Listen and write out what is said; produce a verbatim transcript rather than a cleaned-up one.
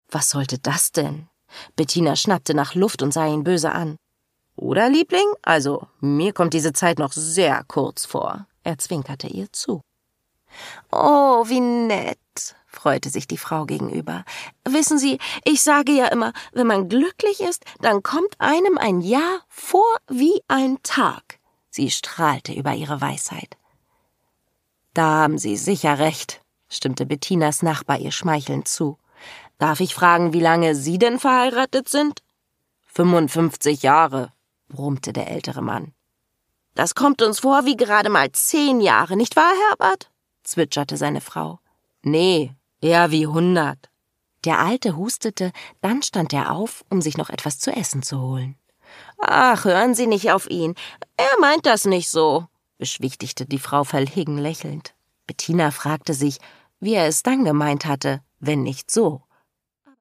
Was sollte das denn? Bettina schnappte nach Luft und sah ihn böse an. Oder, Liebling? Also, mir kommt diese Zeit noch sehr kurz vor. Er zwinkerte ihr zu. Oh, wie nett, freute sich die Frau gegenüber. Wissen Sie, ich sage ja immer, wenn man glücklich ist, dann kommt einem ein Jahr vor wie ein Tag. Sie strahlte über ihre Weisheit. Da haben Sie sicher recht, stimmte Bettinas Nachbar ihr schmeichelnd zu. Darf ich fragen, wie lange Sie denn verheiratet sind? Fünfundfünfzig Jahre, brummte der ältere Mann. Das kommt uns vor wie gerade mal zehn Jahre, nicht wahr, Herbert? Zwitscherte seine Frau. Nee, eher wie hundert. Der Alte hustete, dann stand er auf, um sich noch etwas zu essen zu holen. Ach, hören Sie nicht auf ihn. Er meint das nicht so, beschwichtigte die Frau verlegen lächelnd. Bettina fragte sich, wie er es dann gemeint hatte, wenn nicht so.